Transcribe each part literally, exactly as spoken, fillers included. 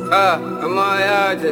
Ah, ọmọ ayá jẹ.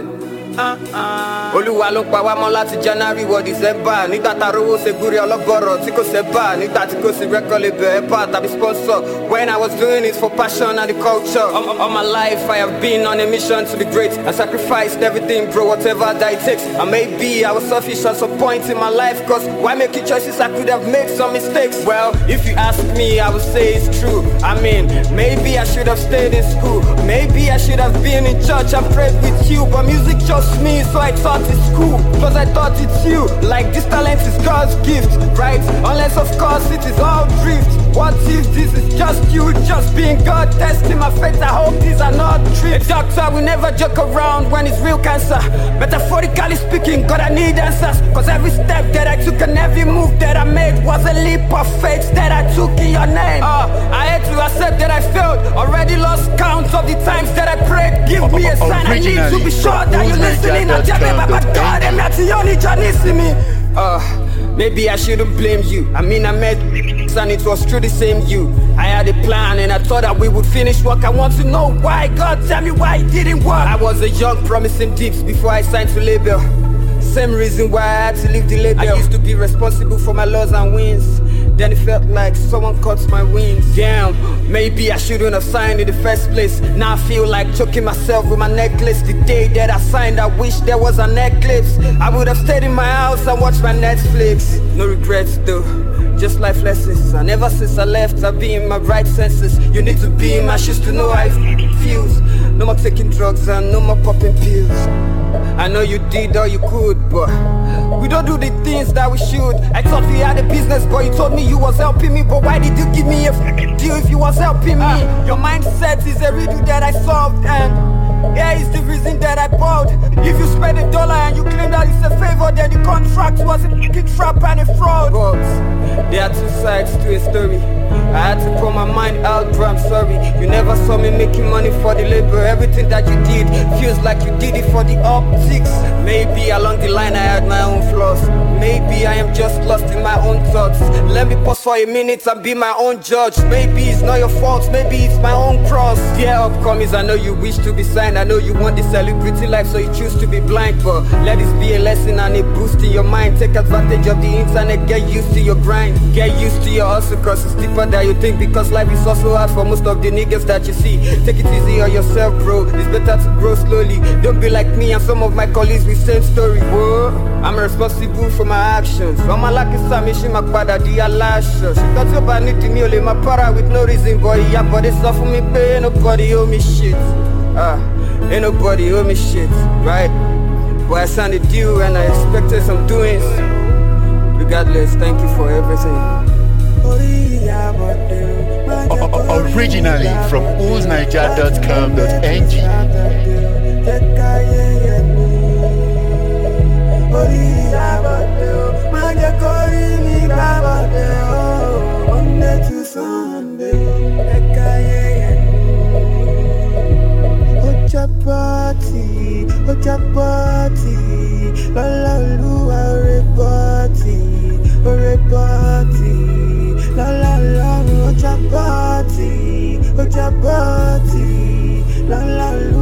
Olúwa ló pa wá mọ́ láti January wọ December. Nígbà tá a rówó ṣe gúrí ọlọ́bọ̀rọ̀ tí kò ṣẹ́bà. Nígbà tí kò sí record label ẹ̀pà tàbí sponsor. When I was doing it for passion and the culture. All, all my life I have been on a mission to be great. I sacrificed everything, bro, whatever that it takes. And maybe I was selfish at some point in my life. Cause why making choices I could have made some mistakes? Well, if you ask me, I would say it's true. I mean, maybe I should have stayed in school. Maybe I should have been in church and prayed with you. But music chose me, so I thought it's cool. Cause I thought it's you. Like this talent is God's gift, right? Unless of course it is all drift. What if this is just you, just being God, testing my faith? I hope these are not tricks. A doctor will never joke around when it's real cancer. Metaphorically speaking, God, I need answers. Cause every step that I took and every move that I made was a leap of faith that I took in your name. uh, I had to accept that I failed. Already lost count of the times that I prayed. Give me a sign, I need to be sure that you're listening. I tell me about God, and that's the only Johnny's in me. Uh, maybe I shouldn't blame you. I mean, I met and it was true the same you. I had a plan and I thought that we would finish work. I want to know why. God, tell me why it didn't work. I was a young promising dips before I signed to label. Same reason why I had to leave the label. I used to be responsible for my loss and wins. Then it felt like someone cut my wings. Damn, maybe I shouldn't have signed in the first place. Now I feel like choking myself with my necklace. The day that I signed, I wish there was an eclipse. I would have stayed in my house and watched my Netflix. No regrets though, just life lessons. And ever since I left, I've been in my right senses. You need to be in my shoes to know how it feels. No more taking drugs and no more popping pills. I know you did all you could, but we don't do the things that we should. I thought we had a business, but you told me you was helping me. But why did you give me a f***ing deal if you was helping me? Uh, your mindset is a riddle that I solved, and yeah, it's the reason that I bought. If you spend a dollar and you claim that it's a favor, then the contract was a f***ing trap and a fraud. But there are two sides to a story. I had to put my mind out, bro, I'm sorry. You never saw me making money for the labor. Everything that you did feels like you did it for the optics. Maybe along the line I had my own flaws. Maybe I am just lost in my own thoughts. Let me pause for a minute and be my own judge. Maybe it's not your fault, maybe it's my own cross. Dear upcomings, I know you wish to be signed. I know you want the celebrity life, so you choose to be blind. But let this be a lesson and a boost in your mind. Take advantage of the internet, get used to your grind. Get used to your hustle, cause it's deeper than you think. Because life is also hard for most of the niggas that you see. Take it easy on yourself, bro, it's better to grow slowly. Don't be like me and some of my colleagues with same story. Whoa, I'm responsible for my actions. All my luck is submission, my father, the alasha. She got your bad need to me, only my para with no reason. Boy, yeah, but it's all for me, pay. Nobody owe me shit. Ah, ain't nobody owe me shit, right? Boy, I signed a deal and I expected some doings. Regardless, thank you for everything. Originally from oz niger dot com dot n g. Party, oja party, la la lu are party, are party, la la la oja party, oja party, la la lu.